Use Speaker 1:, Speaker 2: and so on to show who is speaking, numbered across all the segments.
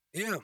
Speaker 1: Ja.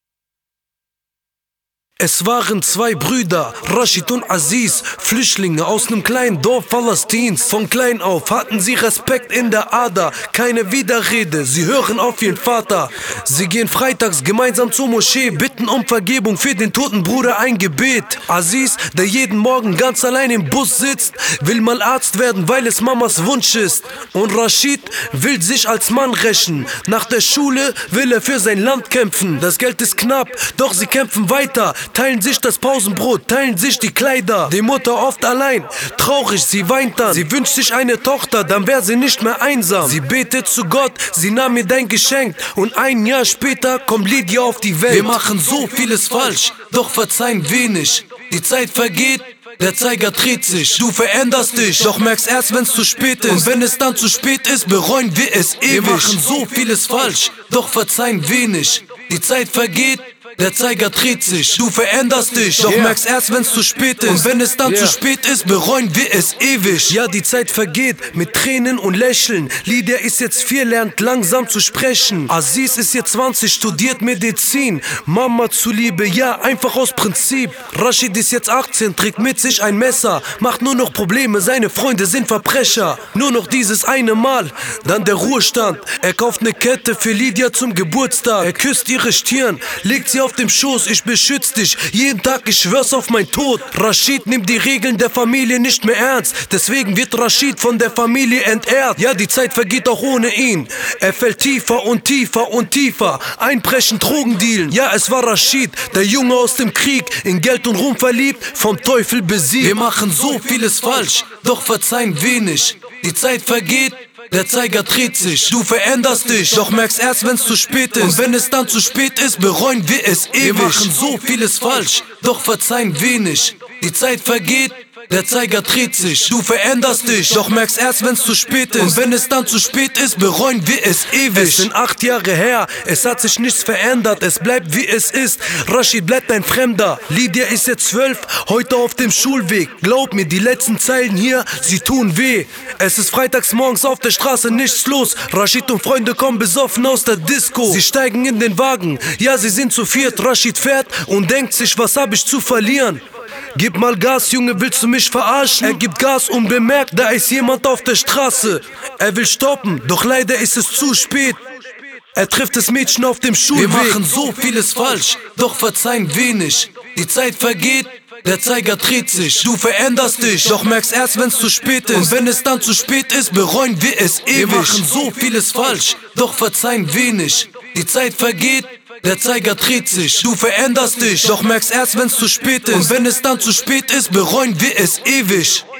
Speaker 1: Es waren zwei Brüder, Rashid und Aziz, Flüchtlinge aus nem kleinen Dorf Palästins. Von klein auf hatten sie Respekt in der Ader, keine Widerrede, sie hören auf ihren Vater. Sie gehen freitags gemeinsam zur Moschee, bitten um Vergebung für den toten Bruder, ein Gebet. Aziz, der jeden Morgen ganz allein im Bus sitzt, will mal Arzt werden, weil es Mamas Wunsch ist. Und Rashid will sich als Mann rächen, nach der Schule will er für sein Land kämpfen. Das Geld ist knapp, doch sie kämpfen weiter. Teilen sich das Pausenbrot, teilen sich die Kleider. Die Mutter oft allein, traurig, sie weint dann. Sie wünscht sich eine Tochter, dann wäre sie nicht mehr einsam. Sie betet zu Gott, sie nahm mir dein Geschenk. Und ein Jahr später kommt Lydia auf die Welt. Wir machen so vieles falsch, doch verzeihen wenig. Die Zeit vergeht, der Zeiger dreht sich. Du veränderst dich, doch merkst erst, wenn's zu spät ist. Und wenn es dann zu spät ist, bereuen wir es ewig. Wir machen so vieles falsch, doch verzeihen wenig. Die Zeit vergeht, der Zeiger dreht sich, du veränderst dich, doch merkst erst, wenn's zu spät ist. Und wenn es dann zu spät ist, bereuen wir es ewig. Ja, die Zeit vergeht mit Tränen und Lächeln. Lydia ist jetzt 4, lernt langsam zu sprechen. Aziz ist jetzt 20, studiert Medizin. Mama zuliebe, ja, einfach aus Prinzip. Rashid ist jetzt 18, trägt mit sich ein Messer, macht nur noch Probleme, seine Freunde sind Verbrecher. Nur noch dieses eine Mal, dann der Ruhestand. Er kauft ne Kette für Lydia zum Geburtstag. Er küsst ihre Stirn, legt sie auf dem Schoß, ich beschütze dich, jeden Tag, ich schwör's auf mein Tod. Rashid nimmt die Regeln der Familie nicht mehr ernst, deswegen wird Rashid von der Familie entehrt. Ja, die Zeit vergeht auch ohne ihn, er fällt tiefer und tiefer und tiefer. Einbrechen, Drogendealen, ja, es war Rashid, der Junge aus dem Krieg, in Geld und Ruhm verliebt, vom Teufel besiegt. Wir machen so vieles falsch, doch verzeihen wenig. Die Zeit vergeht, der Zeiger dreht sich, du veränderst dich, doch merkst erst, wenn's zu spät ist. Und wenn es dann zu spät ist, bereuen wir es ewig. Wir machen so vieles falsch, doch verzeihen wenig. Die Zeit vergeht, der Zeiger dreht sich, du veränderst dich, doch merkst erst, wenn's zu spät ist. Und wenn es dann zu spät ist, bereuen wir es ewig. Es sind 8 Jahre her, es hat sich nichts verändert, es bleibt wie es ist. Rashid bleibt ein Fremder, Lydia ist jetzt 12, heute auf dem Schulweg. Glaub mir, die letzten Zeilen hier, sie tun weh. Es ist freitags morgens auf der Straße, nichts los. Rashid und Freunde kommen besoffen aus der Disco. Sie steigen in den Wagen, ja, sie sind zu viert. Rashid fährt und denkt sich, was hab ich zu verlieren? Gib mal Gas, Junge, willst du mich verarschen? Er gibt Gas unbemerkt, da ist jemand auf der Straße. Er will stoppen, doch leider ist es zu spät. Er trifft das Mädchen auf dem Schulweg. Wir machen so vieles falsch, doch verzeihen wenig. Die Zeit vergeht, der Zeiger dreht sich, du veränderst dich, doch merkst erst, wenn's zu spät ist. Und wenn es dann zu spät ist, bereuen wir es ewig. Wir machen so vieles falsch, doch verzeihen wenig. Die Zeit vergeht, der Zeiger dreht sich, du veränderst dich, doch merkst erst, wenn's zu spät ist. Und wenn es dann zu spät ist, bereuen wir es ewig.